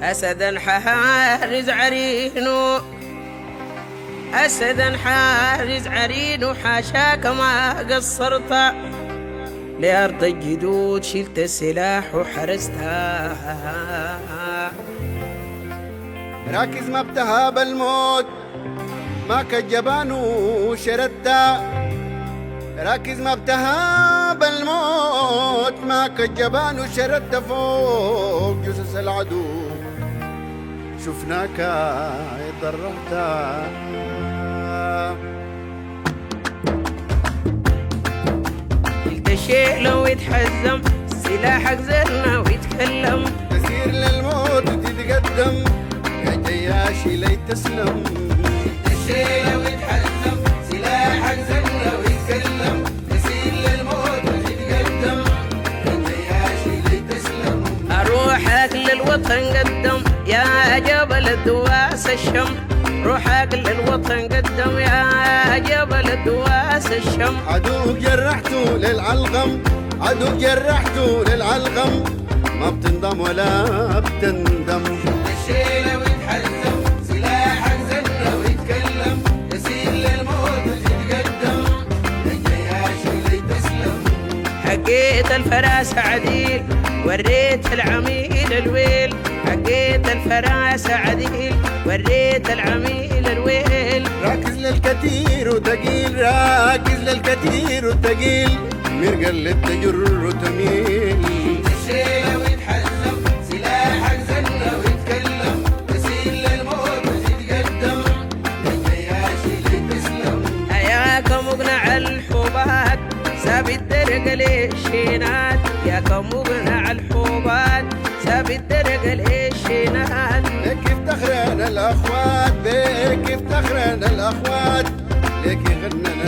أسدا حارز عرينو أسدا حارز عرينو حاشاك ما قصرت لأرض الجدود شلت السلاح وحرستها راكز ما ابتهاب الموت ما كالجبان وشردتا راكز ما ابتهاب الموت ما كالجبان وشردتا فوق جثث العدو شفناك ضررتا قلت الشيء لو يتحزم سلاحك زرنا ويتكلم تسير للموت وتتقدم يا جياشي لي تسلم الشيء لو يتحزم سلاحك زرنا ويتكلم تسير للموت وتتقدم يا جياشي لي تسلم أروحك للوطن قدم يا جبل الدواس الشم روحك للوطن قدم يا جبل الدواس الشم عدوك جرحته للعلقم عدوك جرحته للعلقم ما بتنضم ولا بتندم الشيء لو يتحزم سلاحك زنه ويتكلم يسير للموت وتتقدم الجياش اللي تسلم حقيت الفراس عديل وريت العميل الويل حقيت الفراس عديل وريت العميل الويل راكز للكثير وتقيل راكز للكثير وتقيل مرقل للتجر وتميل الشيء لو يتحزم سلاحك زنه ويتكلم تسير للموت وتتقدم الجياش اللي تسلم حياك مقنع الحبات ساب الدرق للشينات ياك مقنع الحبات ساب الدرق للشينات ليك افتخرنا الاخوات بيك افتخرنا الاخوات ليك غننا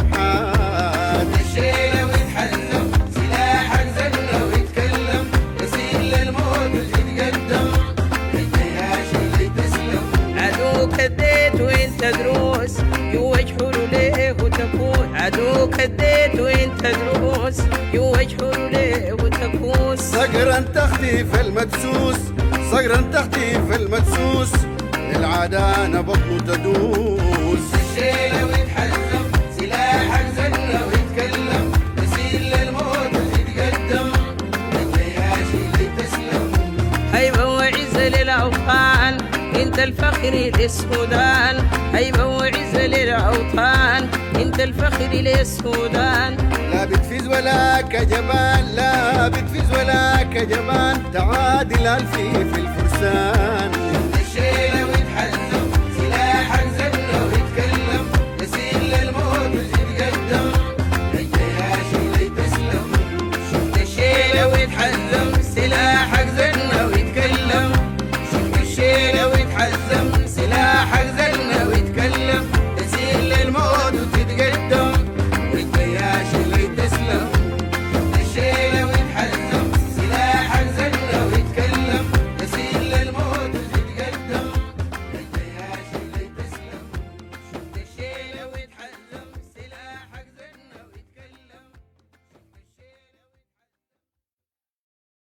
السمحات الشيء لو يتحزم سلاحك زنه ويتكلم يسير للموت وتتقدم الجياش اللي تسلم عدوك اديت وانت دروس يوجهوا ليه وتفوت عدوك اديت وانت دروس يوجهوا ليه وتفوت صقرا تختيف المدسوس صقرا تختيف المدسوس العدانة بطنه تدوس الشيء لو يتحزم سلاحك زنه ويتكلم يسير للموت وتتقدم الجياش اللي تسلم هيبة وعز للأوطان انت الفخر للسودان هيبة وعز للأوطان انت الفخر للسودان لا بتفيز ولا كجبان لا بتفيز ولا كجبان تعادل الفي في الفرسان